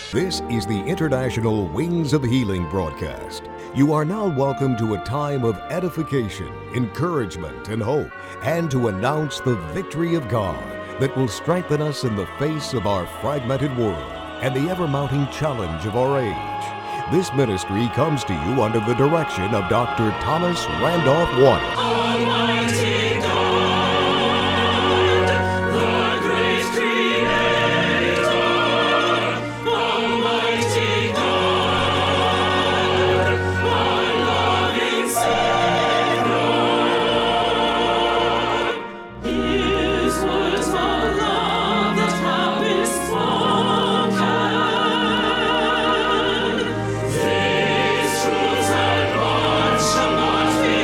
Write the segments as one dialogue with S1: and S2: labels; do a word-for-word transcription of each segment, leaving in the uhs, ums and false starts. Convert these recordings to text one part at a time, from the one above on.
S1: This is the International Wings of Healing broadcast. You are now welcome to a time of edification, encouragement, and hope, and to announce the victory of God that will strengthen us in the face of our fragmented world and the ever-mounting challenge of our age. This ministry comes to you under the direction of Doctor Thomas Randolph Waters.
S2: Almighty God, the great Creator, Almighty God, our loving Savior, His words of love that have been spoken, these truths and bonds shall not be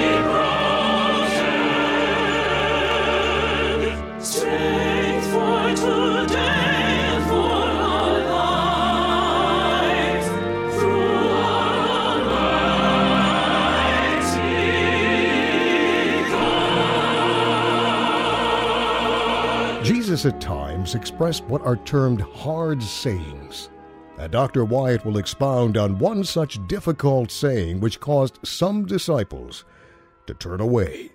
S2: broken. Strength for today and for our lives, through our Almighty God.
S1: Jesus at times expressed what are termed hard sayings. And Doctor Wyatt will expound on one such difficult saying which caused some disciples to turn away.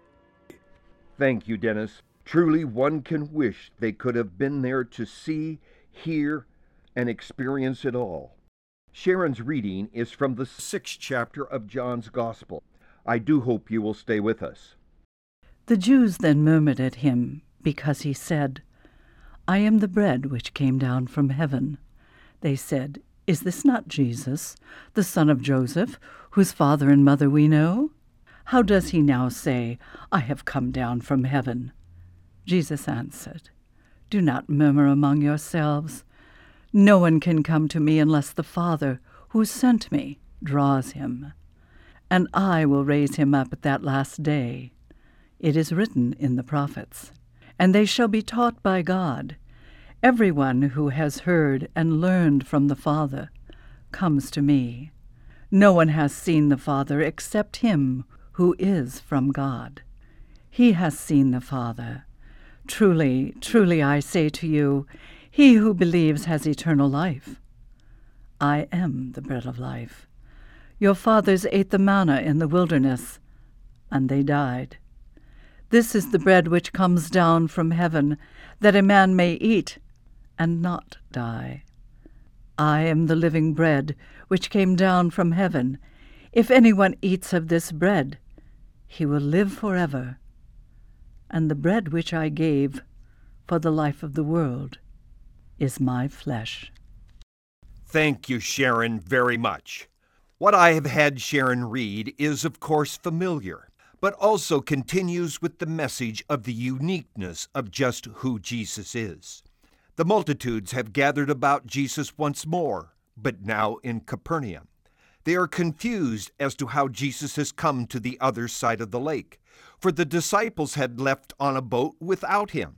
S3: Thank you, Dennis. Truly, one can wish they could have been there to see, hear, and experience it all. Sharon's reading is from the sixth chapter of John's Gospel. I do hope you will stay with us.
S4: The Jews then murmured at him, because he said, I am the bread which came down from heaven. They said, Is this not Jesus, the son of Joseph, whose father and mother we know? How does he now say, I have come down from heaven? Jesus answered, Do not murmur among yourselves. No one can come to me unless the Father, who sent me, draws him. And I will raise him up at that last day. It is written in the prophets, And they shall be taught by God. Everyone who has heard and learned from the Father comes to me. No one has seen the Father except him who is from God. He has seen the Father. Truly, truly I say to you, he who believes has eternal life. I am the bread of life. Your fathers ate the manna in the wilderness, and they died. This is the bread which comes down from heaven, that a man may eat and not die. I am the living bread which came down from heaven. If anyone eats of this bread, he will live forever. And the bread which I gave for the life of the world is my flesh.
S3: Thank you, Sharon, very much. What I have had Sharon read is, of course, familiar, but also continues with the message of the uniqueness of just who Jesus is. The multitudes have gathered about Jesus once more, but now in Capernaum. They are confused as to how Jesus has come to the other side of the lake, for the disciples had left on a boat without him.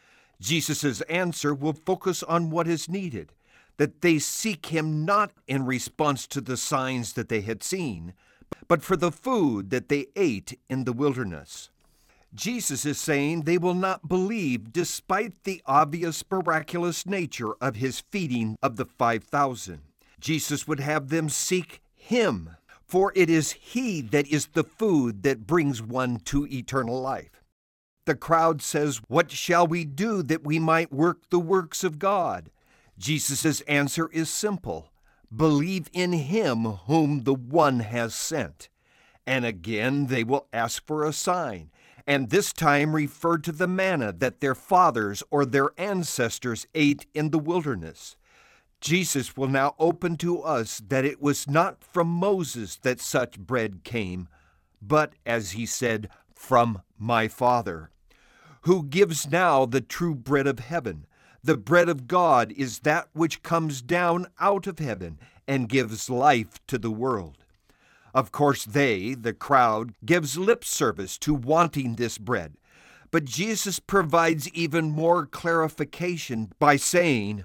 S3: Jesus' answer will focus on what is needed, that they seek him not in response to the signs that they had seen, but for the food that they ate in the wilderness. Jesus is saying they will not believe despite the obvious miraculous nature of his feeding of the five thousand. Jesus would have them seek him, for it is he that is the food that brings one to eternal life. The crowd says, What shall we do that we might work the works of God? Jesus' answer is simple. Believe in him whom the one has sent. And again they will ask for a sign, and this time refer to the manna that their fathers or their ancestors ate in the wilderness. Jesus will now open to us that it was not from Moses that such bread came, but, as he said, from my Father, who gives now the true bread of heaven. The bread of God is that which comes down out of heaven and gives life to the world. Of course, they, the crowd, gives lip service to wanting this bread, but Jesus provides even more clarification by saying,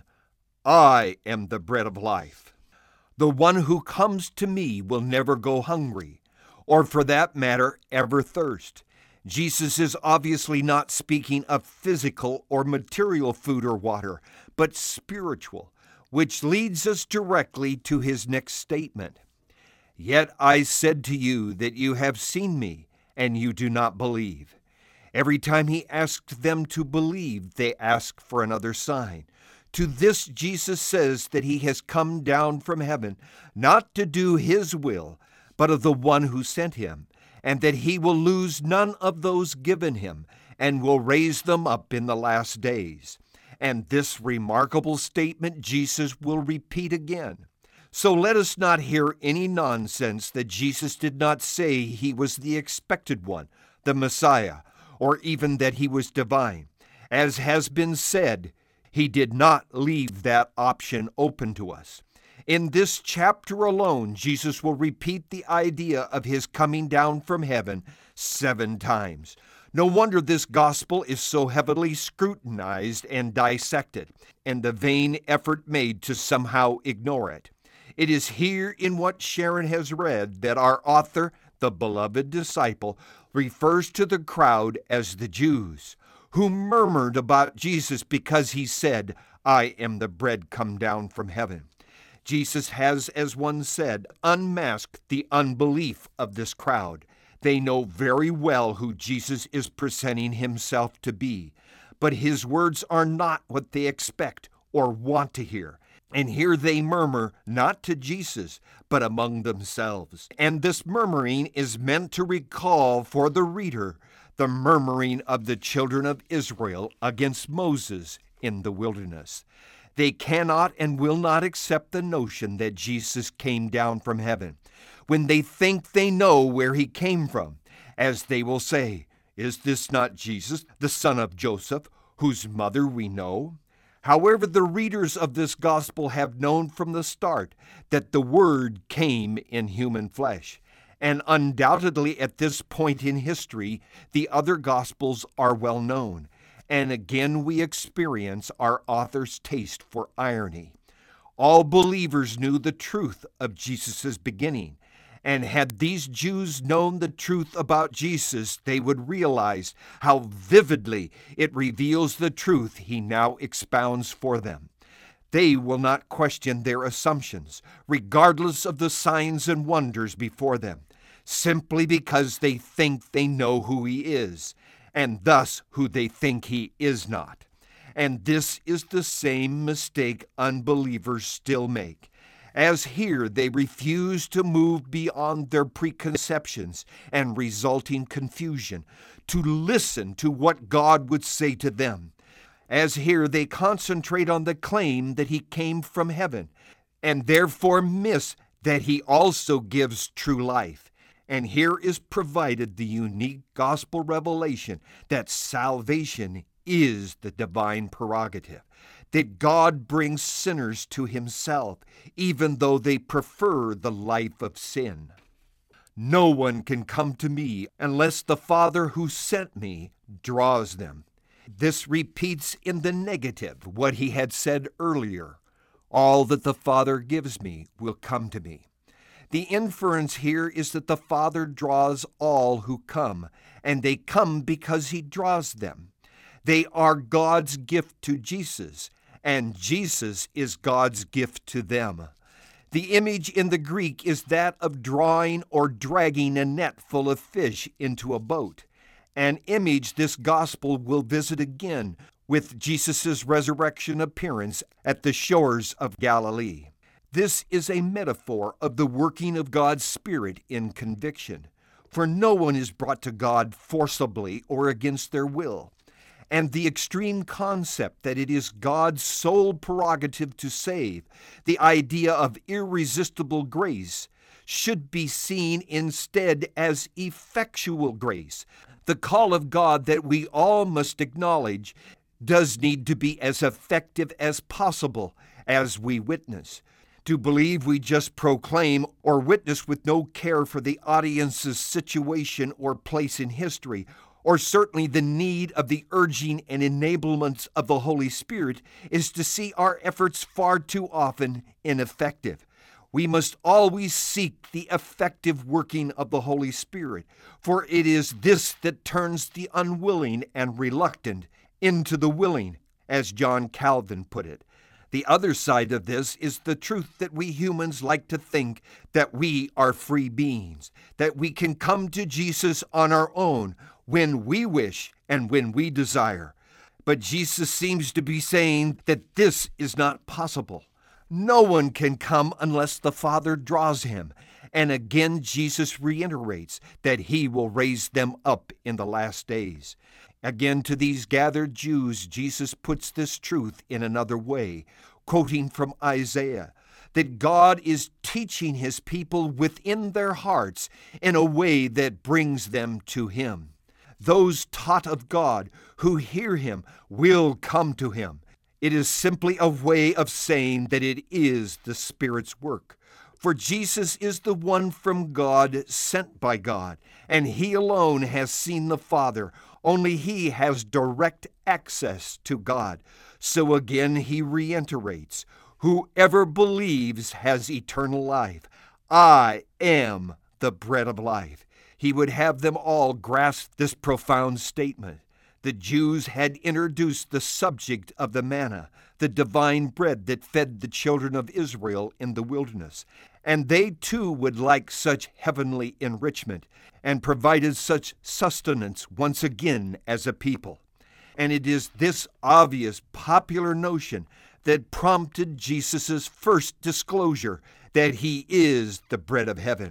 S3: I am the bread of life. The one who comes to me will never go hungry, or for that matter, ever thirst. Jesus is obviously not speaking of physical or material food or water, but spiritual, which leads us directly to his next statement. Yet I said to you that you have seen me, and you do not believe. Every time he asked them to believe, they asked for another sign. To this Jesus says that he has come down from heaven, not to do his will, but of the one who sent him, and that he will lose none of those given him, and will raise them up in the last days. And this remarkable statement Jesus will repeat again. So let us not hear any nonsense that Jesus did not say he was the expected one, the Messiah, or even that he was divine. As has been said, he did not leave that option open to us. In this chapter alone, Jesus will repeat the idea of his coming down from heaven seven times. No wonder this gospel is so heavily scrutinized and dissected, and the vain effort made to somehow ignore it. It is here in what Sharon has read that our author, the beloved disciple, refers to the crowd as the Jews, who murmured about Jesus because he said, I am the bread come down from heaven. Jesus has, as one said, unmasked the unbelief of this crowd. They know very well who Jesus is presenting himself to be, but his words are not what they expect or want to hear. And here they murmur, not to Jesus, but among themselves. And this murmuring is meant to recall for the reader the murmuring of the children of Israel against Moses in the wilderness. They cannot and will not accept the notion that Jesus came down from heaven when they think they know where he came from, as they will say, is this not Jesus, the son of Joseph, whose mother we know? However, the readers of this gospel have known from the start that the Word came in human flesh. And undoubtedly at this point in history, the other gospels are well known. And again we experience our author's taste for irony. All believers knew the truth of Jesus' beginning. And had these Jews known the truth about Jesus, they would realize how vividly it reveals the truth he now expounds for them. They will not question their assumptions, regardless of the signs and wonders before them, simply because they think they know who he is, and thus who they think he is not. And this is the same mistake unbelievers still make. As here, they refuse to move beyond their preconceptions and resulting confusion, to listen to what God would say to them. As here, they concentrate on the claim that he came from heaven, and therefore miss that he also gives true life. And here is provided the unique gospel revelation that salvation is the divine prerogative, that God brings sinners to himself, even though they prefer the life of sin. No one can come to me unless the Father who sent me draws them. This repeats in the negative what he had said earlier. All that the Father gives me will come to me. The inference here is that the Father draws all who come, and they come because he draws them. They are God's gift to Jesus, and Jesus is God's gift to them. The image in the Greek is that of drawing or dragging a net full of fish into a boat, an image this gospel will visit again with Jesus' resurrection appearance at the shores of Galilee. This is a metaphor of the working of God's Spirit in conviction, for no one is brought to God forcibly or against their will. And the extreme concept that it is God's sole prerogative to save, the idea of irresistible grace, should be seen instead as effectual grace. The call of God that we all must acknowledge does need to be as effective as possible as we witness. To believe we just proclaim or witness with no care for the audience's situation or place in history, or certainly the need of the urging and enablements of the Holy Spirit, is to see our efforts far too often ineffective. We must always seek the effective working of the Holy Spirit, for it is this that turns the unwilling and reluctant into the willing, as John Calvin put it. The other side of this is the truth that we humans like to think that we are free beings, that we can come to Jesus on our own when we wish and when we desire. But Jesus seems to be saying that this is not possible. No one can come unless the Father draws him. And again, Jesus reiterates that he will raise them up in the last days. Again, to these gathered Jews, Jesus puts this truth in another way, quoting from Isaiah, that God is teaching his people within their hearts in a way that brings them to him. Those taught of God who hear him will come to him. It is simply a way of saying that it is the Spirit's work. For Jesus is the one from God, sent by God, and he alone has seen the Father. Only he has direct access to God. So again he reiterates, whoever believes has eternal life. I am the bread of life. He would have them all grasp this profound statement. The Jews had introduced the subject of the manna, the divine bread that fed the children of Israel in the wilderness. And they too would like such heavenly enrichment and provided such sustenance once again as a people. And it is this obvious popular notion that prompted Jesus' first disclosure that he is the bread of heaven.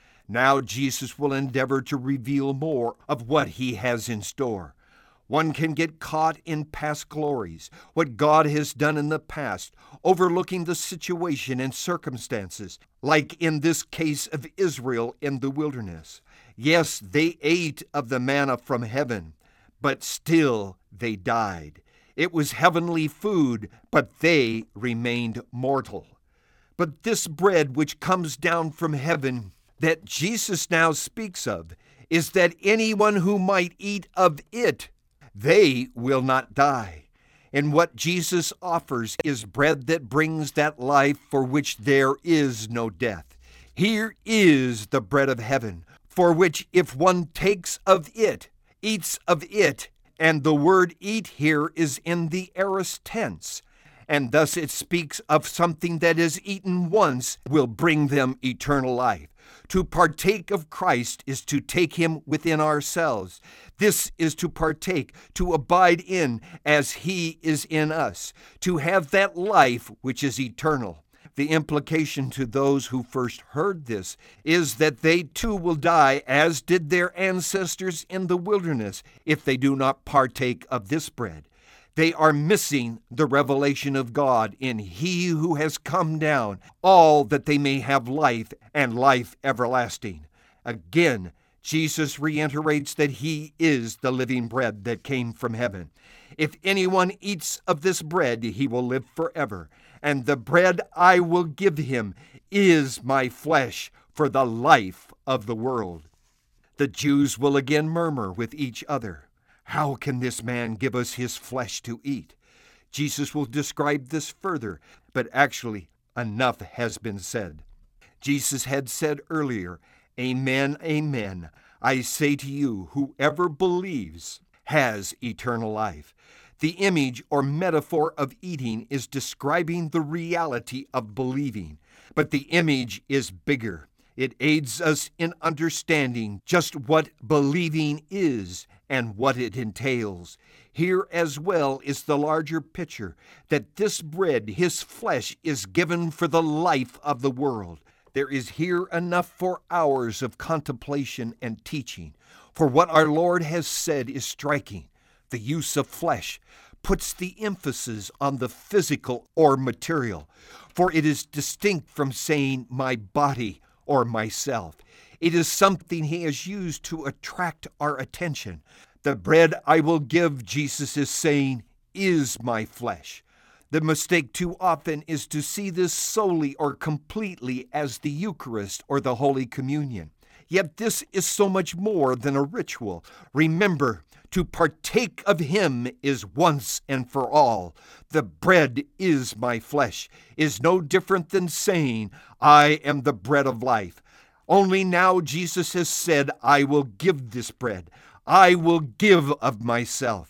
S3: Now Jesus will endeavor to reveal more of what he has in store. One can get caught in past glories, what God has done in the past, overlooking the situation and circumstances, like in this case of Israel in the wilderness. Yes, they ate of the manna from heaven, but still they died. It was heavenly food, but they remained mortal. But this bread which comes down from heaven that Jesus now speaks of is that anyone who might eat of it, they will not die. And what Jesus offers is bread that brings that life for which there is no death. Here is the bread of heaven, for which if one takes of it, eats of it, and the word eat here is in the aorist tense, and thus it speaks of something that is eaten once will bring them eternal life. To partake of Christ is to take him within ourselves. This is to partake, to abide in as he is in us, to have that life which is eternal. The implication to those who first heard this is that they too will die as did their ancestors in the wilderness if they do not partake of this bread. They are missing the revelation of God in he who has come down, all that they may have life and life everlasting. Again, Jesus reiterates that he is the living bread that came from heaven. If anyone eats of this bread, he will live forever. And the bread I will give him is my flesh for the life of the world. The Jews will again murmur with each other, how can this man give us his flesh to eat? Jesus will describe this further, but actually enough has been said. Jesus had said earlier, Amen, amen, I say to you, whoever believes has eternal life. The image or metaphor of eating is describing the reality of believing, but the image is bigger. It aids us in understanding just what believing is and what it entails. Here as well is the larger picture that this bread, his flesh, is given for the life of the world. There is here enough for hours of contemplation and teaching, for what our Lord has said is striking. The use of flesh puts the emphasis on the physical or material, for it is distinct from saying my body or myself. It is something he has used to attract our attention. The bread I will give, Jesus is saying, is my flesh. The mistake too often is to see this solely or completely as the Eucharist or the Holy Communion. Yet this is so much more than a ritual. Remember, to partake of him is once and for all. The bread is my flesh is no different than saying, I am the bread of life. Only now Jesus has said, I will give this bread. I will give of myself.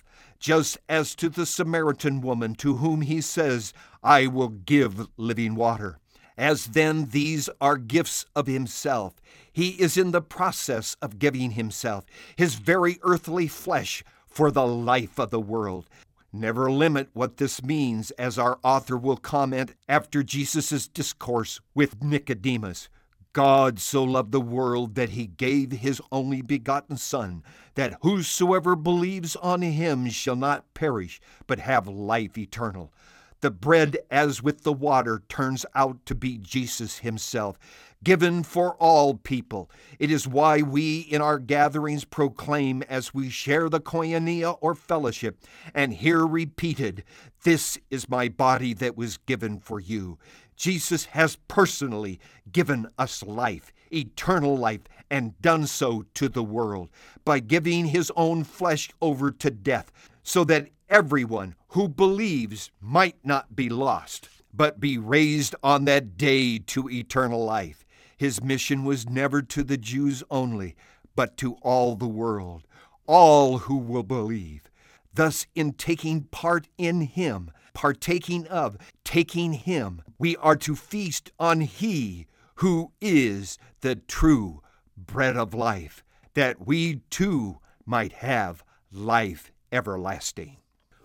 S3: just as to the Samaritan woman to whom he says, I will give living water. As then these are gifts of himself, he is in the process of giving himself, his very earthly flesh, for the life of the world. Never limit what this means, as our author will comment after Jesus' discourse with Nicodemus. God so loved the world that he gave his only begotten Son, that whosoever believes on him shall not perish, but have life eternal. The bread, as with the water, turns out to be Jesus himself, given for all people. It is why we in our gatherings proclaim, as we share the koinonia or fellowship, and hear repeated, this is my body that was given for you. Jesus has personally given us life, eternal life, and done so to the world by giving his own flesh over to death, so that everyone who believes might not be lost, but be raised on that day to eternal life. His mission was never to the Jews only, but to all the world, all who will believe. Thus, in taking part in him, partaking of, taking him, we are to feast on he who is the true bread of life, that we too might have life everlasting.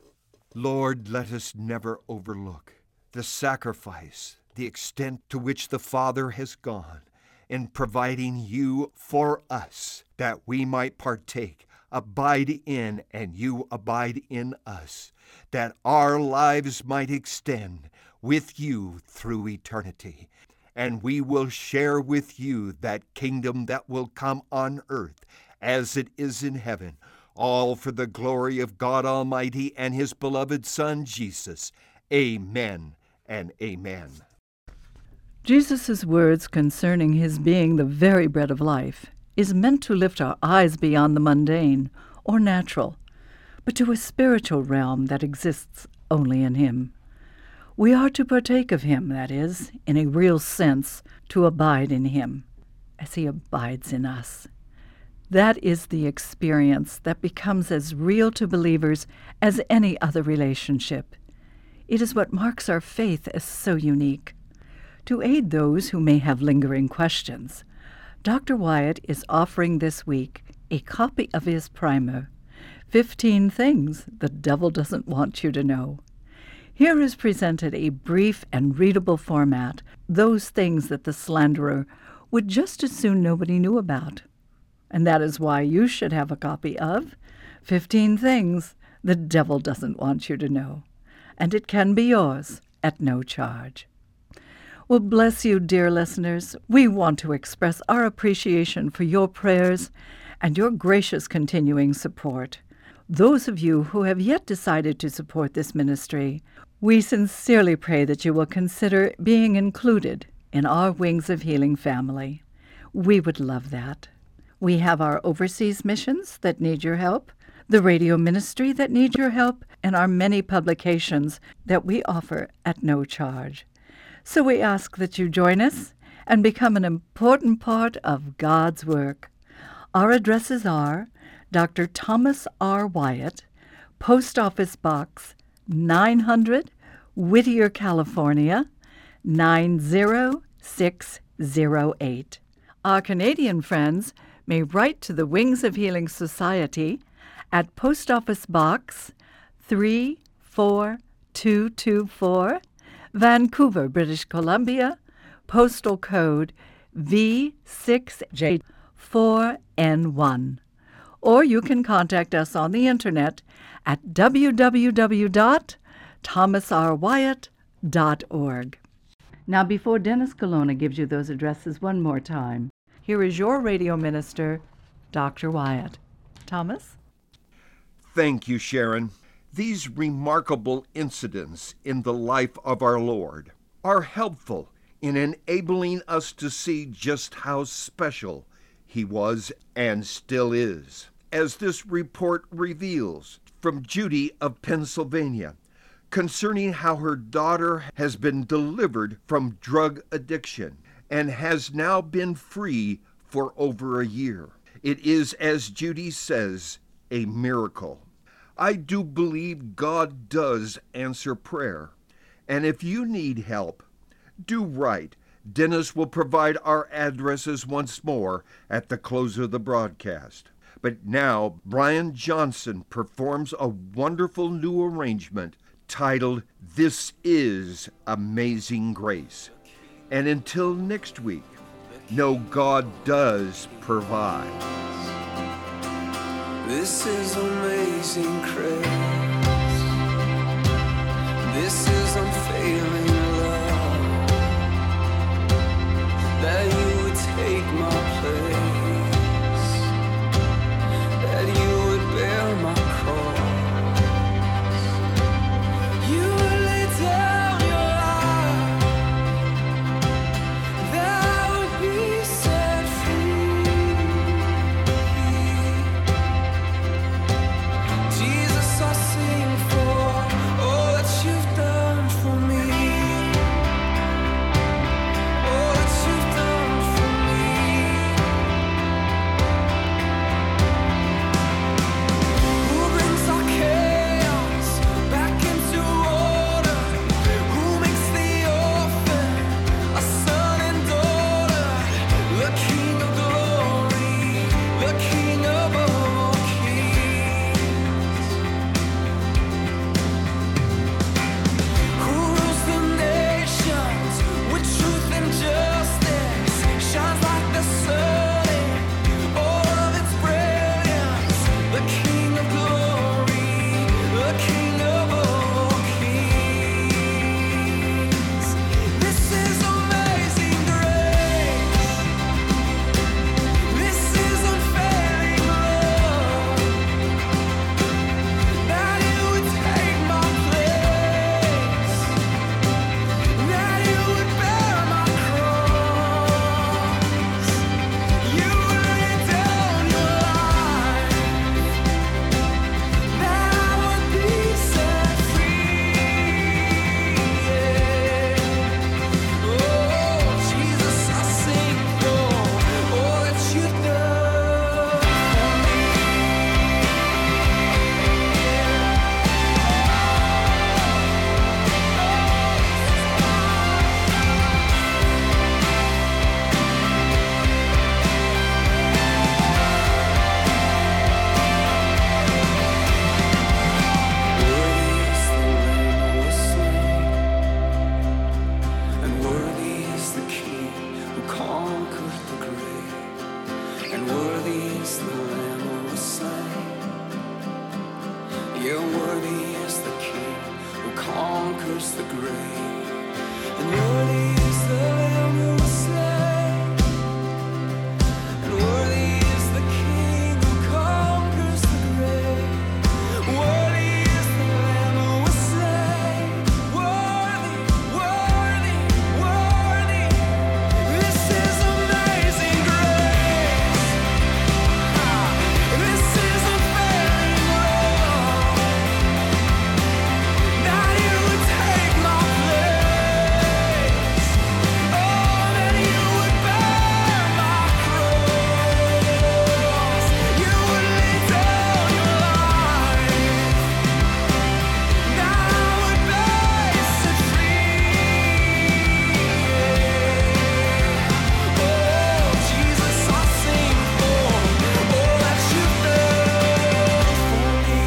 S3: Lord, let us never overlook the sacrifice, the extent to which the Father has gone in providing you for us, that we might partake, abide in, and you abide in us, that our lives might extend with you through eternity, and we will share with you that kingdom that will come on earth as it is in heaven, all for the glory of God Almighty and his beloved Son, Jesus. Amen and amen.
S4: Jesus' words concerning his being the very bread of life is meant to lift our eyes beyond the mundane or natural, but to a spiritual realm that exists only in him. We are to partake of him, that is, in a real sense, to abide in him, as he abides in us. That is the experience that becomes as real to believers as any other relationship. It is what marks our faith as so unique. To aid those who may have lingering questions, Doctor Wyatt is offering this week a copy of his primer, fifteen Things the Devil Doesn't Want You to Know. Here is presented a brief and readable format, those things that the slanderer would just as soon nobody knew about. And that is why you should have a copy of fifteen Things the Devil Doesn't Want You to Know. And it can be yours at no charge. Well, bless you, dear listeners. We want to express our appreciation for your prayers and your gracious continuing support. Those of you who have yet decided to support this ministry, we sincerely pray that you will consider being included in our Wings of Healing family. We would love that. We have our overseas missions that need your help, the radio ministry that need your help, and our many publications that we offer at no charge. So we ask that you join us and become an important part of God's work. Our addresses are Doctor Thomas R. Wyatt, Post Office Box nine hundred, Whittier, California, nine zero six zero eight. Our Canadian friends may write to the Wings of Healing Society at Post Office Box three four two two four, Vancouver, British Columbia, postal code V six J four N one. Or you can contact us on the internet at w w w dot thomas r wyatt dot org. Now, before Dennis Colonna gives you those addresses one more time, here is your radio minister, Doctor Wyatt. Thomas?
S3: Thank you, Sharon. These remarkable incidents in the life of our Lord are helpful in enabling us to see just how special he was and still is. As this report reveals from Judy of Pennsylvania concerning how her daughter has been delivered from drug addiction and has now been free for over a year. It is, as Judy says, a miracle. I do believe God does answer prayer. And if you need help, do write. Dennis will provide our addresses once more at the close of the broadcast. But now, Brian Johnson performs a wonderful new arrangement titled, This Is Amazing Grace. And until next week, know God does provide.
S5: This is amazing grace. This is unfailing love, that you would take my place, that you would bear my cross, you would lay down your life, that I would be set free. Jesus, I sing for all that you've done for me. All that you've done for me. Who brings our chaos back into order? Who makes the orphan a son and daughter? The King of glory, the King of all kings. Who rules the nations with truth and justice, shines like the sun in all of its brilliance. The King of glory, the King of all kings. This is amazing grace. This is unfailing love, that you would take my place, that you would bear my cross, you would lay down your life, that I would be set free. Oh, Jesus, I sing for all that you've done for me. Worthy is the Lamb who was slain, and worthy is the King who conquered the grave, and worthy is the Lamb who was slain. Yeah, worthy is the King who conquers the grave, and worthy is the Lamb who was slain, and worthy is the King who conquers the grave. Worthy is the Lamb who was slain. Worthy, worthy, worthy. This is amazing grace. This is unfailing love, that you would take my place. Oh, that you would bear my cross. You would lay down your life, that I would be set free. Oh, Jesus, I sing for all that you've done for me.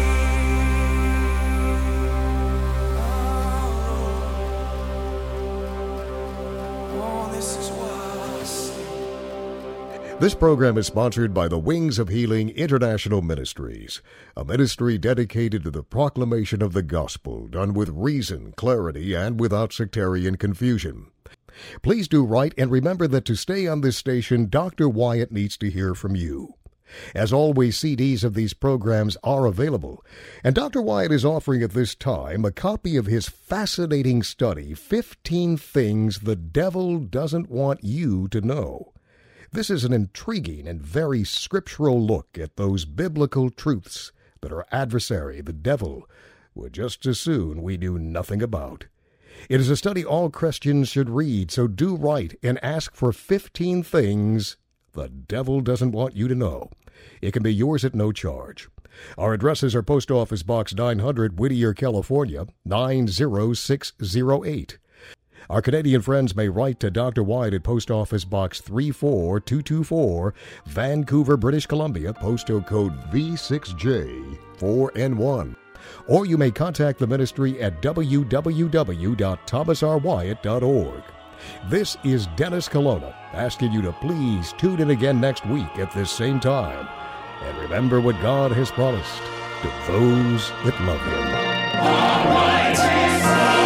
S5: Oh, this is why I sing.
S1: This program is sponsored by the Wings of Healing International Ministries, a ministry dedicated to the proclamation of the gospel, done with reason, clarity, and without sectarian confusion. Please do write, and remember that to stay on this station, Doctor Wyatt needs to hear from you. As always, C Ds of these programs are available, and Doctor Wyatt is offering at this time a copy of his fascinating study, fifteen Things the Devil Doesn't Want You to Know. This is an intriguing and very scriptural look at those biblical truths that our adversary, the devil, would just as soon we knew nothing about. It is a study all Christians should read, so do write and ask for fifteen Things the Devil Doesn't Want You to Know. It can be yours at no charge. Our addresses are Post Office Box nine hundred, Whittier, California, nine zero six zero eight. Our Canadian friends may write to Doctor Wyatt at Post Office Box three four two two four, Vancouver, British Columbia, postal code V six J four N one. Or you may contact the ministry at w w w dot thomas r wyatt dot org. This is Dennis Colonna asking you to please tune in again next week at this same time. And remember what God has promised to those that love Him.
S2: Almighty